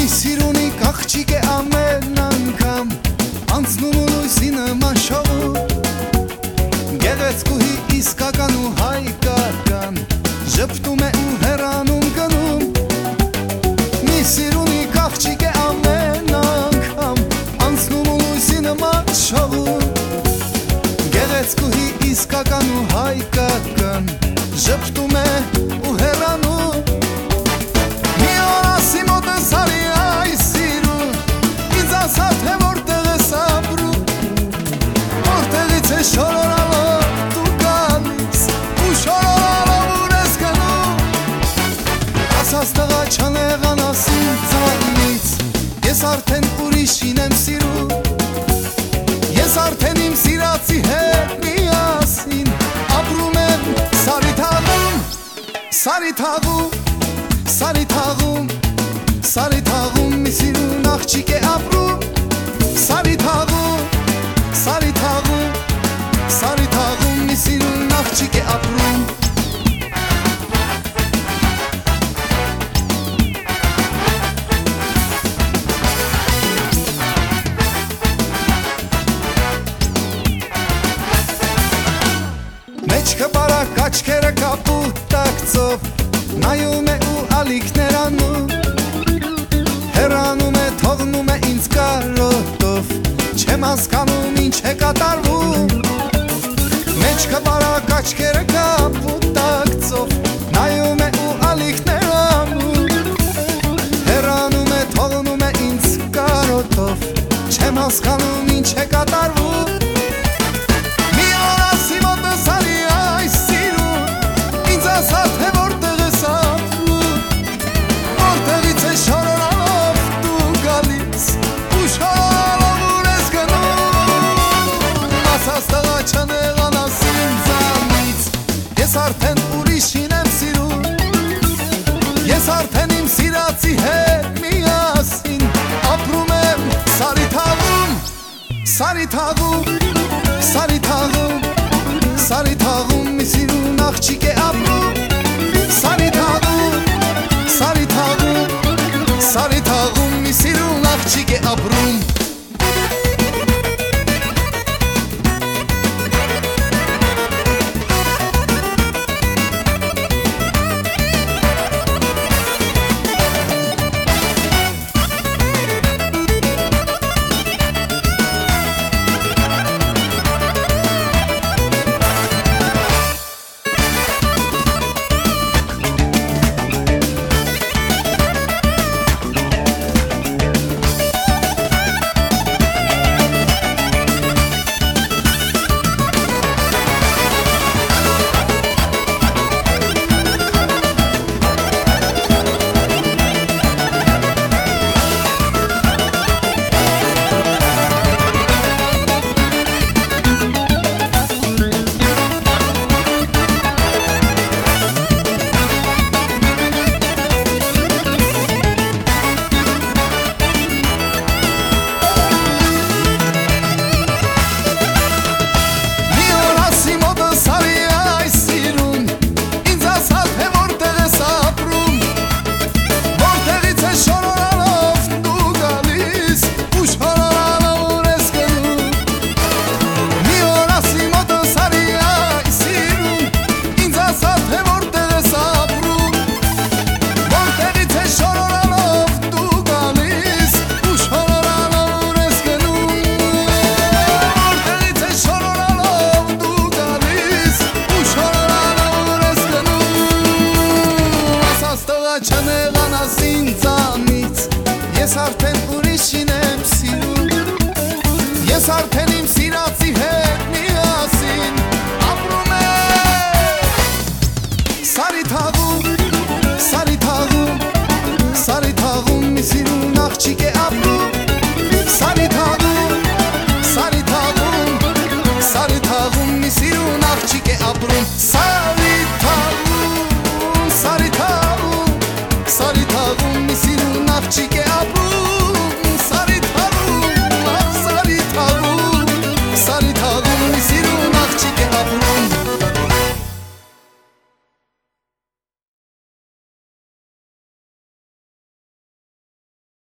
Սիրունի կաղջիկ է ամեն անգամ անցնում ու լույսի նման շողում Գեղեցկուհի իսկական ու հայկական Ժպտում է ու հեռանում գնում Մի սիրունի կաղջիկ է ամեն անգամ անցնում ու լույսի նման շողում Գեղեցկուհի իսկական ու հայկական Ժպտում է ու հեռանում Մի օր ասի մոտս արի այս սիրուն Ինձ ասա թե որտեղ ես ապրում Որտեղից է շորորալով դու գալիս Ու շորորալով ուր ես գնում Ասաց տղա չանեղանաս ինձ ձայնից Ես արդեն ուրիշին եմ սիրում Ես արդեն իմ սիրածի հետ միասին Ապրում եմ սարի թաղում Սարի թաղում, սարի թաղում, սարի թաղում մի սիրուն աղջիկ է ապրում Սարի թաղում, սարի թաղում, սարի թաղում մի սիրուն աղջիկ է ապրում Մեջքը բարակ աչքերը կապուտ տակցով Նայում է ու ալիքներ անում Հեռանում է, թողնում է ինձ կարոտով Չեմ հասկանում ինչ է կատարվում Մեջքը բարակ աչքերը կապուտ տակցով Նայում է ու ալիքներ անում Հեռանում է, թողնում է ինձ կարոտով Չեմ հասկանում ինչ է կատարվում Ես արդեն ուրիշին եմ սիրում Ես արդեն իմ սիրածի հետ միասին Ապրում եմ սարի թաղում Սարի թաղում, սարի թաղում, սարի թաղում մի սիրուն աղջիկ է ապրում Սարի թաղում, սարի թաղում, սարի թաղում մի սիրուն աղջիկ է ապրում